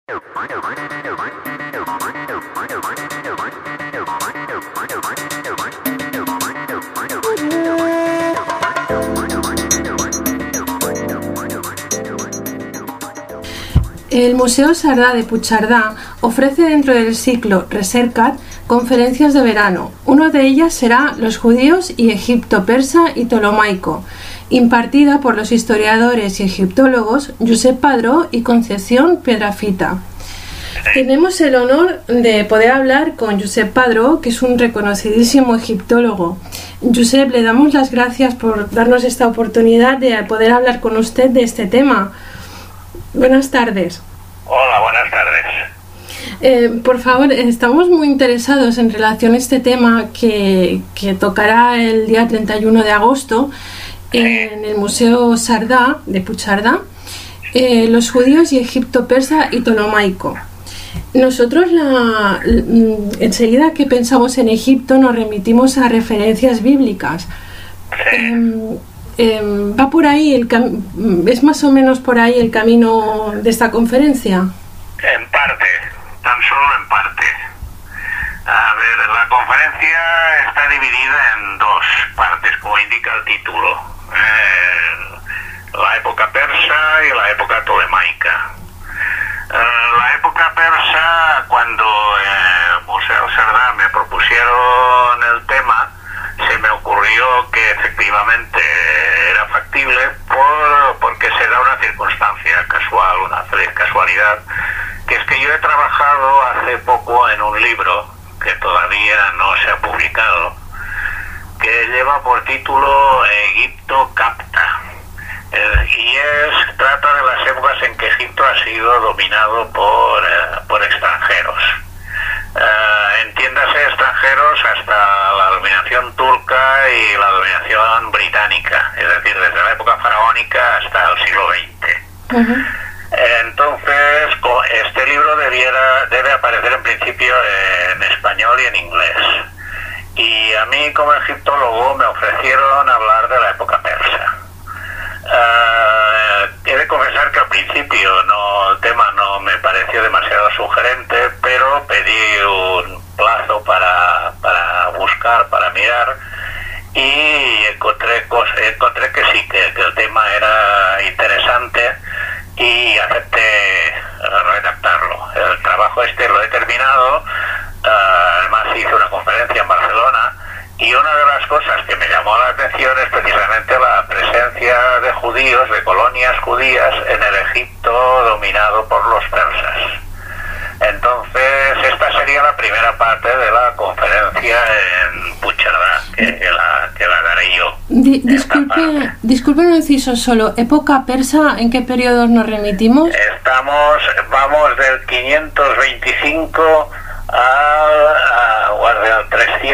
El Museo Sardá de Puigcerdá ofrece dentro del ciclo Recercat conferencias de verano. Una de ellas será Los judíos y Egipto persa y Ptolomaico, impartida por los historiadores y egiptólogos Josep Padró y Concepción Piedrafita. Tenemos el honor de poder hablar con Josep Padró, que es un reconocidísimo egiptólogo. Josep, le damos las gracias por darnos esta oportunidad de poder hablar con usted de este tema. Buenas tardes. Hola, buenas tardes. Por favor, estamos muy interesados en relación a este tema que tocará el día 31 de agosto en el Museo Sardá de Puigcerdá, los judíos y Egipto persa y Ptolomaico. Nosotros enseguida que pensamos en Egipto nos remitimos a referencias bíblicas. ¿Va por ahí, es más o menos por ahí el camino de esta conferencia? En parte, tan solo en parte. A ver, la conferencia está dividida en dos partes, como indica el título. La época persa y la época ptolemaica. La época persa, cuando el Museo Sardá me propusieron el tema, se me ocurrió que efectivamente era factible porque se da una circunstancia casual, una feliz casualidad, que es que yo he trabajado hace poco en un libro que todavía no se ha publicado, que lleva por título Egipto capta, y trata de las épocas en que Egipto ha sido dominado por extranjeros. Entiéndase extranjeros hasta la dominación turca y la dominación británica, es decir, desde la época faraónica hasta el siglo XX. Entonces, este libro debe aparecer en principio en español y en inglés. Y a mí, como egiptólogo, me ofrecieron hablar de la época persa. He de confesar que al principio el tema no me pareció demasiado sugerente, pero pedí un plazo para buscar, para mirar, y encontré que sí, que el tema era interesante y acepté redactarlo. El trabajo lo he terminado, además hice una conferencia en Barcelona, y una de las cosas que me llamó la atención es precisamente la presencia de judíos, de colonias judías, en el Egipto dominado por los persas. Entonces, esta sería la primera parte de la conferencia en Puigcerdá, que la daré yo. Disculpe un inciso solo. ¿Época persa en qué periodos nos remitimos? Vamos del 525 al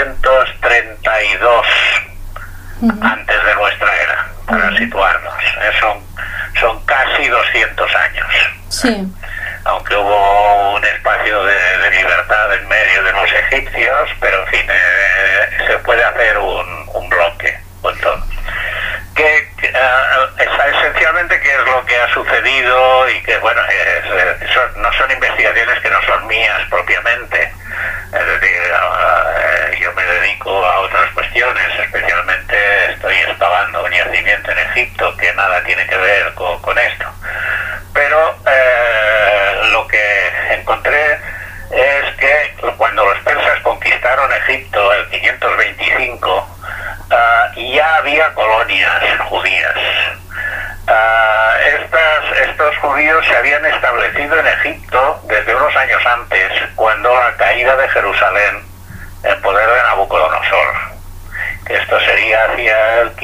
332 antes de nuestra era, para situarnos. Son casi 200 años. Sí. Aunque hubo un espacio de libertad en medio de los egipcios, pero en fin, se puede hacer un bloque con todo. Esencialmente qué es lo que ha sucedido, y que bueno, no son investigaciones que no son mías propiamente. Es decir, yo me dedico a otras cuestiones, especialmente estoy excavando un yacimiento en Egipto que nada tiene que ver con esto. Pero lo que encontré es que cuando los persas conquistaron Egipto en 525, ya había colonias judías. Estos judíos se habían establecido en Egipto desde unos años antes, cuando la caída de Jerusalén en poder de Nabucodonosor, que esto sería hacia el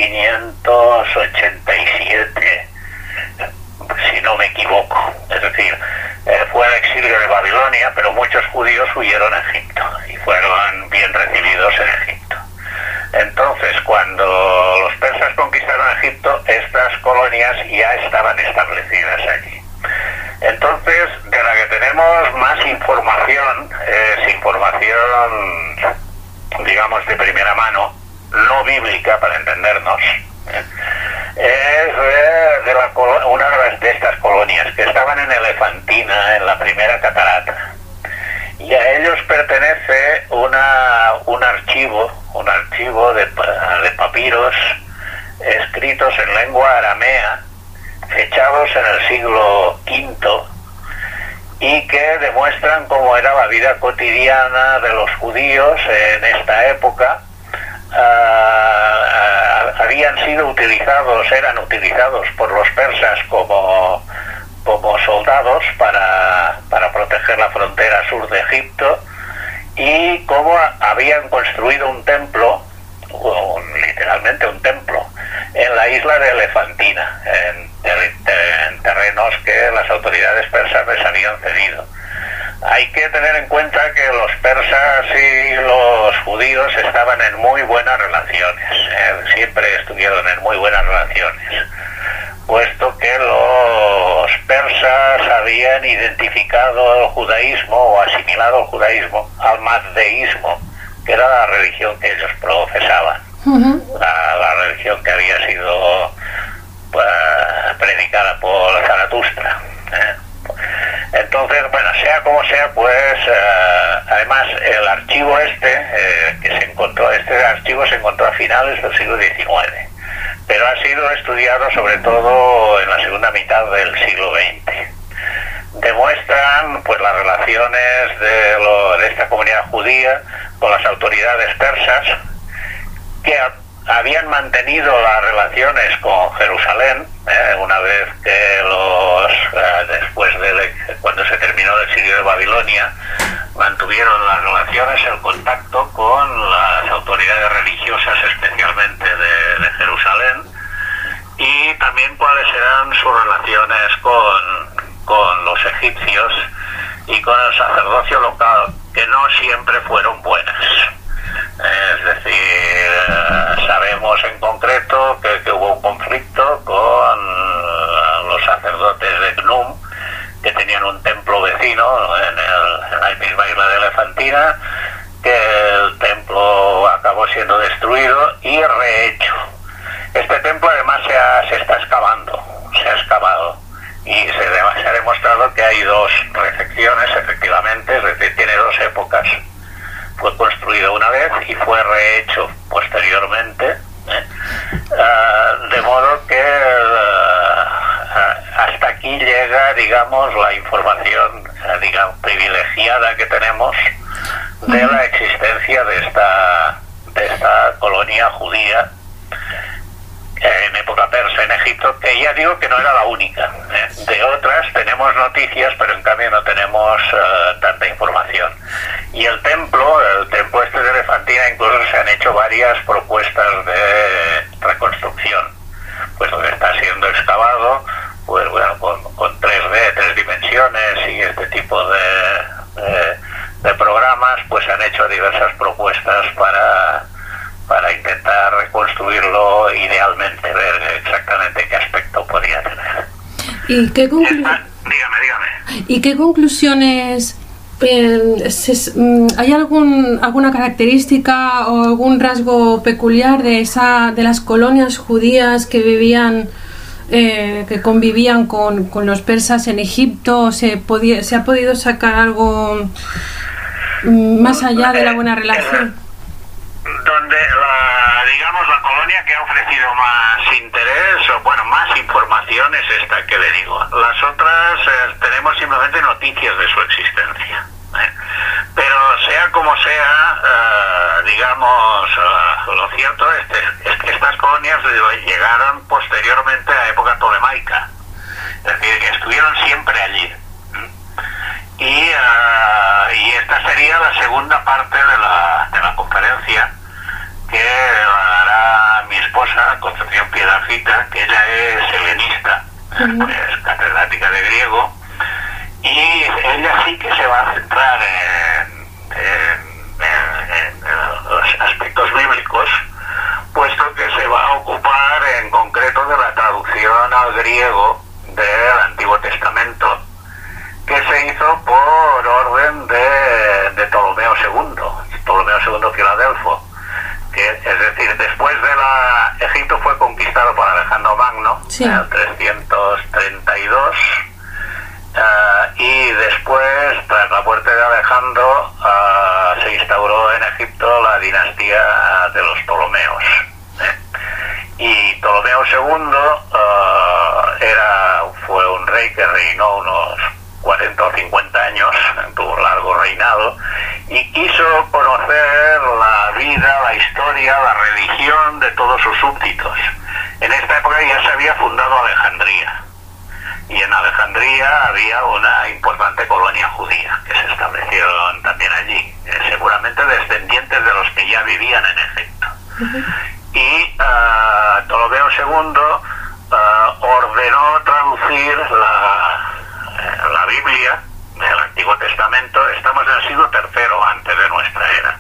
587, si no me equivoco. Es decir, fue el exilio de Babilonia, pero muchos judíos huyeron a Egipto y fueron bien recibidos en Egipto. Entonces, cuando los persas conquistaron Egipto, estas colonias ya estaban establecidas allí. Entonces, de la que tenemos más información, es información, digamos, de primera mano, no bíblica, para entendernos, es de estas colonias que estaban en Elefantina, en la primera catarata, y a ellos pertenece un archivo de papiros escritos en lengua aramea, fechados en el siglo V, y que demuestran cómo era la vida cotidiana de los judíos en esta época. Eran utilizados por los persas como soldados para proteger la frontera sur de Egipto, y cómo habían construido un templo, literalmente un templo, en la isla de Elefantina, en terrenos que las autoridades persas les habían cedido. Hay que tener en cuenta que los persas y los judíos estaban en muy buenas relaciones, siempre estuvieron en muy buenas relaciones, puesto que los persas habían identificado el judaísmo o asimilado el judaísmo al mazdeísmo, que era la religión que ellos profesaban, la religión que había sido predicada por Zaratustra. Entonces, bueno, sea como sea, pues además el archivo este archivo se encontró a finales del siglo XIX, pero ha sido estudiado sobre todo en la segunda mitad del siglo XX. Demuestran pues las relaciones de esta comunidad judía con las autoridades persas, que habían mantenido las relaciones con Jerusalén, una vez que cuando se terminó el exilio de Babilonia, mantuvieron las relaciones, el contacto con las autoridades religiosas, especialmente de Jerusalén, y también cuáles eran sus relaciones con los egipcios y con el sacerdocio local, que no siempre fueron buenas. Es decir, sabemos en concreto que hubo un conflicto con los sacerdotes de Gnum, que tenían un templo vecino en la misma isla de Elefantina, que el templo acabó siendo destruido y rehecho. Este templo además se está excavando, se ha excavado, y se ha demostrado que hay dos recepciones, efectivamente, es decir, tiene dos épocas. Fue construido una vez y fue rehecho posteriormente, de modo que hasta aquí llega, digamos, la información, privilegiada que tenemos de la existencia de esta colonia judía en época persa en Egipto, que ya digo que no era la única. De otras tenemos noticias, pero en cambio no tenemos tanta información. Y el templo este de Elefantina, incluso se han hecho varias propuestas de reconstrucción, pues donde está siendo excavado, pues bueno, con 3D, 3 dimensiones y este tipo de programas, pues se han hecho diversas propuestas para intentar reconstruirlo idealmente, ver exactamente qué aspecto podría tener. ¿Y qué dígame. ¿Y qué conclusiones? ¿Hay alguna característica o algún rasgo peculiar de las colonias judías que vivían, que convivían con los persas en Egipto? ¿Se ha podido sacar algo más allá de la buena relación? Donde la colonia que ha ofrecido más interés, o bueno, más información, es esta que le digo. Las otras tenemos simplemente noticias de su existencia. Pero sea como sea, lo cierto es que estas colonias llegaron posteriormente a época tolemaica. Es decir, que estuvieron siempre allí. Y esta sería la segunda parte de la conferencia, que la hará mi esposa, Concepción Piedrafita, que ella es helenista, es catedrática de griego, y ella sí que se va a centrar en los aspectos bíblicos, puesto que se va a ocupar en concreto de la traducción al griego del Antiguo Testamento, que se hizo por orden de Ptolomeo II Filadelfo, es decir, después de Egipto fue conquistado por Alejandro Magno, sí, en el 300 Ptolomeo II fue un rey que reinó unos 40 o 50 años, tuvo un largo reinado, y quiso conocer la vida, la historia, la religión de todos sus súbditos. En esta época ya se había fundado Alejandría, y en Alejandría había una importante colonia judía, que se establecieron también allí, seguramente descendientes de los que ya vivían en Egipto. Y Ptolomeo II ordenó traducir la Biblia del Antiguo Testamento. Estamos en el siglo III antes de nuestra era.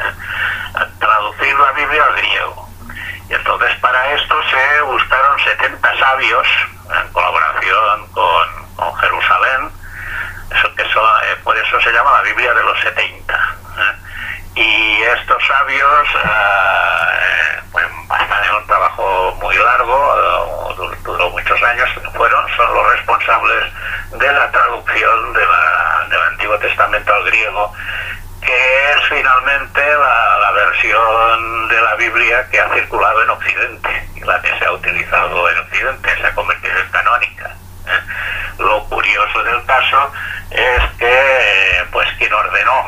Traducir la Biblia al griego. Y entonces para esto se buscaron 70 sabios en colaboración con Jerusalén. Por eso se llama la Biblia de los 70. Y estos sabios pues bastante un trabajo muy largo, duró muchos años, son los responsables de la traducción del Antiguo Testamento al griego, que es finalmente la versión de la Biblia que ha circulado en Occidente y la que se ha utilizado en Occidente, se ha convertido en canónica. Lo curioso del caso es que pues quien ordenó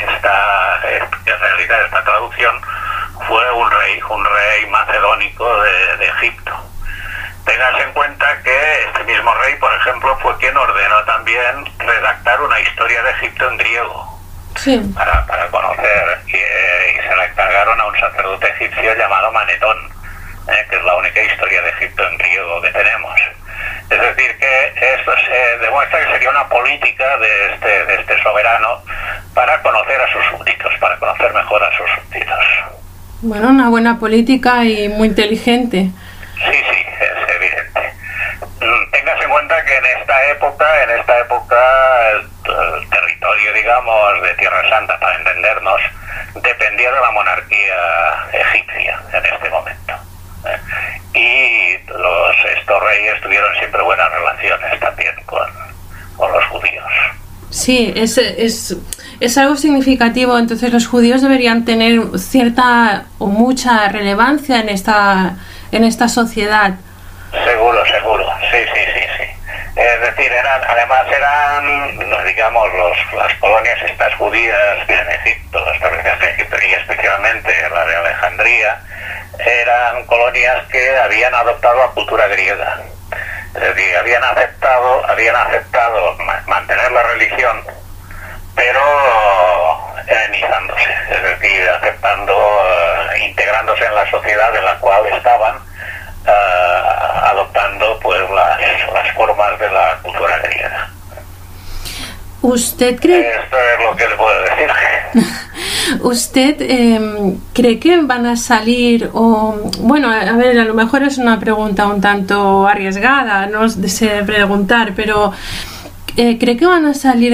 en realidad esta traducción fue un rey macedónico de Egipto. Tengas en cuenta que este mismo rey, por ejemplo, fue quien ordenó también redactar una historia de Egipto en griego. Sí. Para conocer, y se la encargaron a un sacerdote egipcio llamado Manetón, que es la única historia de Egipto en griego que tenemos. Es decir, que esto se demuestra que sería una política de este soberano para conocer a sus súbditos, para conocer mejor a sus súbditos. Bueno, una buena política y muy inteligente. Sí, es evidente. Tengas en cuenta que en esta época el territorio, digamos, de Tierra Santa, para entendernos, dependía de la monarquía egipcia en este momento. Y estos reyes tuvieron siempre buenas relaciones también con los judíos. Sí, es algo significativo. Entonces los judíos deberían tener cierta o mucha relevancia en esta sociedad. Seguro, sí. Es decir, eran digamos, las colonias estas judías en Egipto, establecidas en Egipto y especialmente la de Alejandría, eran colonias que habían adoptado la cultura griega. Es decir, habían aceptado mantener la religión, pero helenizándose, es decir, integrándose en la sociedad en la cual estaban, adoptando pues las formas de la cultura griega. ¿Usted cree? Esto es lo que le puedo decir. ¿Usted cree que van a salir bueno, a ver, a lo mejor es una pregunta un tanto arriesgada, no sé preguntar, pero ¿cree que van a salir,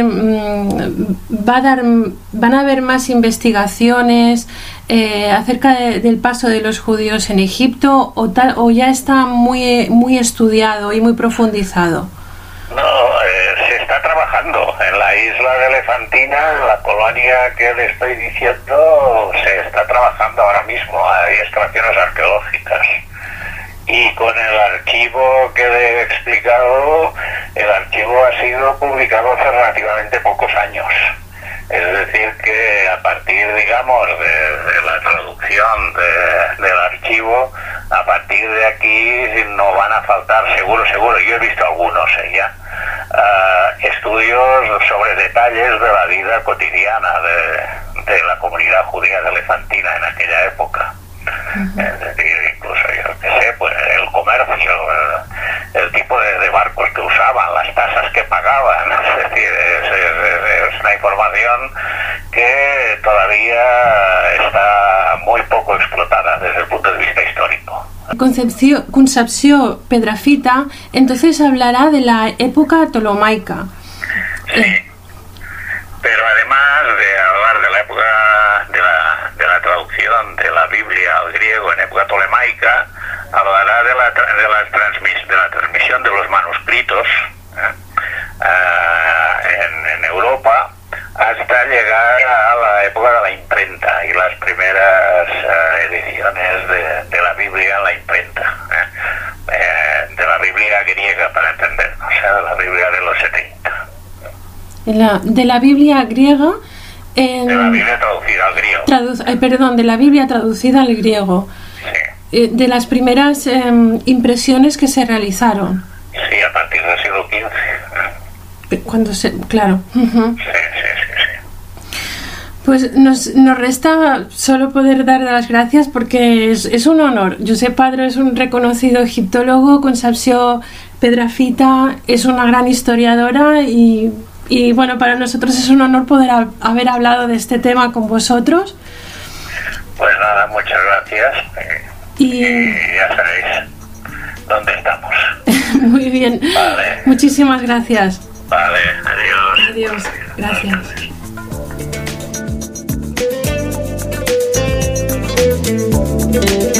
van a haber más investigaciones acerca del paso de los judíos en Egipto o ya está muy estudiado y muy profundizado? No, se está trabajando en la isla de Elefantina, en la colonia que le estoy diciendo, se está trabajando ahora mismo, hay excavaciones arqueológicas. Y con el archivo que le he explicado, el archivo ha sido publicado hace relativamente pocos años. Es decir, que a partir, digamos, de la traducción del archivo, a partir de aquí no van a faltar, seguro, yo he visto algunos ya, estudios sobre detalles de la vida cotidiana de la comunidad judía de Elefantina en aquella época. Es decir, incluso yo que sé, pues el comercio, el tipo de barcos que usaban, las tasas que pagaban, es decir, es una información que todavía está muy poco explotada desde el punto de vista histórico. Concepció Pedrafita entonces hablará de la época ptolomaica. Sí, pero además de hablar de la época de la traducción de la Biblia al griego en época ptolemaica, hablará de la transmisión de los manuscritos en Europa hasta llegar a la época de la imprenta y las primeras ediciones de la Biblia en la imprenta. griega para entendernos, o sea, de la Biblia de los 70. De la Biblia griega. De la Biblia traducida al griego. De la Biblia traducida al griego. Sí. De las primeras impresiones que se realizaron. Sí, a partir del siglo XV. Claro. Sí. Pues nos resta solo poder dar las gracias porque es un honor. Josep Padró es un reconocido egiptólogo, Concepció Pedrafita es una gran historiadora y bueno, para nosotros es un honor poder haber hablado de este tema con vosotros. Pues nada, muchas gracias y ya sabéis dónde estamos. Muy bien. Vale. Muchísimas gracias. Vale, adiós. Adiós. Gracias. Adiós.